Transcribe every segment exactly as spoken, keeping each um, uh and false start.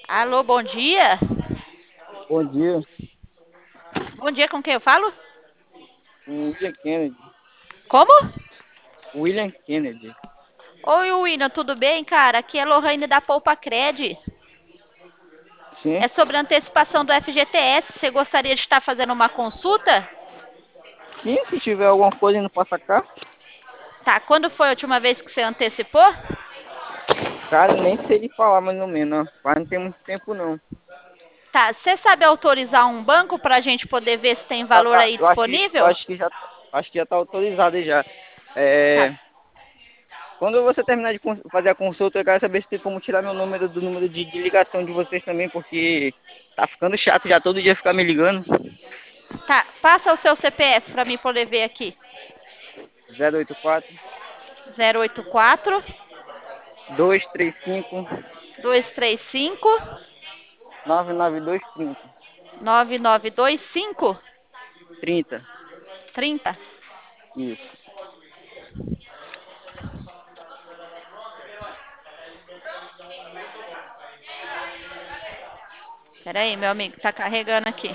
Alô, bom dia. Bom dia, Bom dia, com quem eu falo? William Kennedy. Como? William Kennedy. Oi, William, tudo bem, cara? Aqui é Lohane da Poupa Cred. Sim, É sobre a antecipação do F G T S. Você gostaria de estar fazendo uma consulta? sim, se tiver alguma coisa indo pra sacar, Tá, quando foi a última vez que você antecipou? cara, nem sei lhe falar mais ou menos, ó. Mas não tem muito tempo não. Tá, você sabe autorizar um banco para a gente poder ver se tem Já valor tá, aí eu acho que, eu disponível? acho que já, acho que já tá autorizado aí já. Tá, É, quando você terminar de cons- fazer a consulta, eu quero saber se tem como tirar meu número do número de, de ligação de vocês também, porque tá ficando chato já todo dia ficar me ligando. tá. Passa o seu C P F para mim poder ver aqui. zero oito quatro, Zero oito quatro, dois três cinco, dois três cinco, nove nove dois três zero. nove nove dois cinco, trinta. trinta. Isso. Pera aí, meu amigo, tá carregando aqui.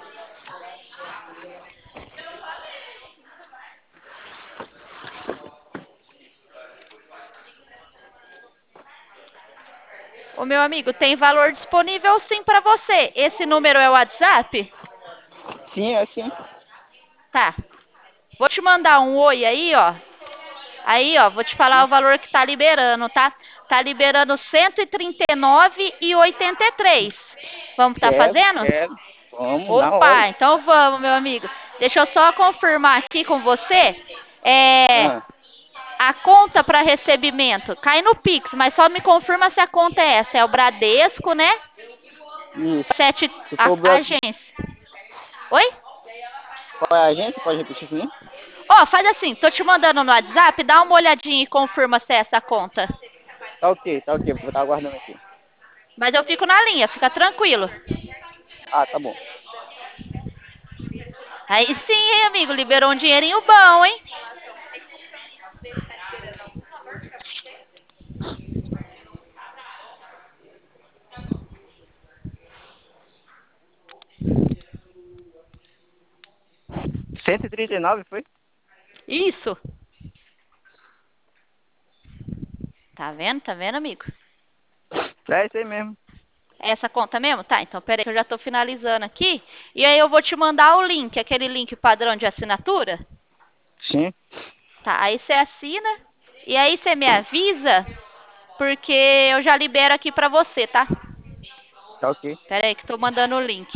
Ô, meu amigo, tem valor disponível sim para você. Esse número é o WhatsApp? Sim, é assim. Tá. Vou te mandar um oi aí, ó. Aí, ó, vou te falar o valor que tá liberando, tá? Tá liberando cento e trinta e nove e oitenta e três. Vamos tá Quero, fazendo? quero. Vamos, na hora. Opa, então vamos, meu amigo. Deixa eu só confirmar aqui com você. É, Ah, a conta para recebimento cai no Pix, mas só me confirma se a conta é essa. É o Bradesco, né? isso. Sete Se a, for Bra... agência. Oi? Qual é a agência? Pode repetir pra mim? Ó, faz assim, tô te mandando no WhatsApp, dá uma olhadinha e confirma se é essa conta. Tá ok, tá ok. Vou estar aguardando aqui. Mas eu fico na linha, fica tranquilo. Ah, tá bom. Aí sim, hein, amigo, liberou um dinheirinho bom, hein? cento e trinta e nove foi? Isso. Tá vendo? Tá vendo, amigo? É isso aí mesmo. É essa conta mesmo? Tá, então peraí que eu já tô finalizando aqui. E aí eu vou te mandar o link, aquele link padrão de assinatura. Sim, Tá, aí você assina e aí você me avisa, porque eu já libero aqui pra você, tá? tá ok. Peraí que tô mandando o link.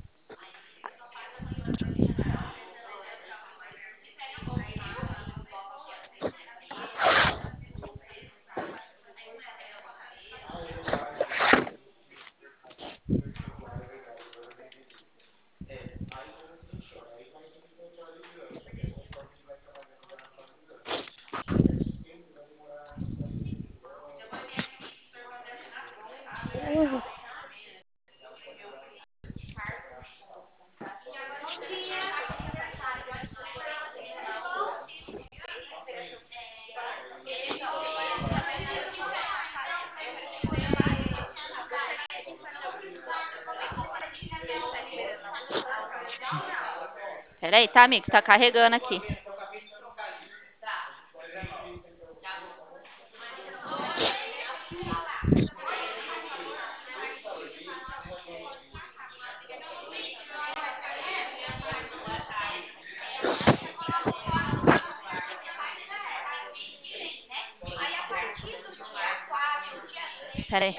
Peraí, tá, amigo? Tá carregando aqui. Peraí.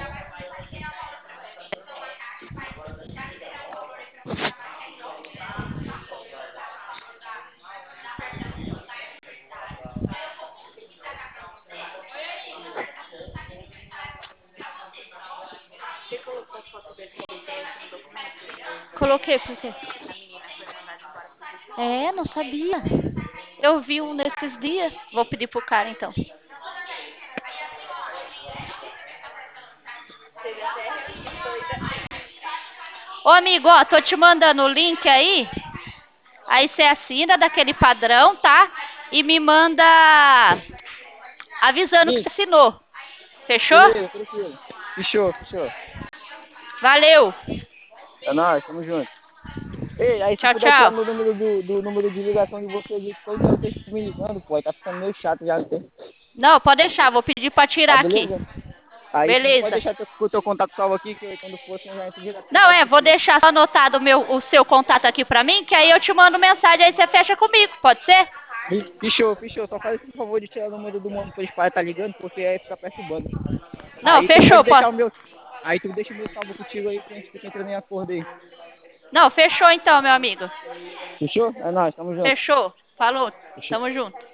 Coloquei por quê? É, não sabia. Eu vi um nesses dias. Vou pedir pro cara então. Ô, amigo, ó, tô te mandando o link aí. Aí você assina daquele padrão, tá? E me manda avisando que Sim, você assinou. Fechou? beleza, tranquilo. Fechou, fechou. Valeu. É nóis, tamo junto. Ei, aí se Tchau, puder tirar tchau. meu número do, do número de ligação de vocês, aí, todo dia vocês ficam me ligando, pô, aí tá ficando meio chato já, não Não, pode deixar, vou pedir pra tá tirar aqui. beleza? Aí tu pode Beleza. deixar teu, o teu contato salvo aqui, que eu, quando for assim eu já entro direto em Não, contato é, vou contigo. deixar só anotado o, meu, o seu contato aqui pra mim, que aí eu te mando mensagem, aí você fecha comigo, pode ser? Fi- Fechou, fechou. Só faz esse favor de tirar o número do mano pra espalhar, tá ligando? Porque aí fica perturbando. Não, Aí tu pode fechou, deixar pode. o meu. Aí tu deixa o meu salvo contigo aí que a gente fica entrando em acordo aí. Não, fechou então, meu amigo. Fechou? É nóis, tamo junto. Fechou. Falou. Fechou. Tamo junto.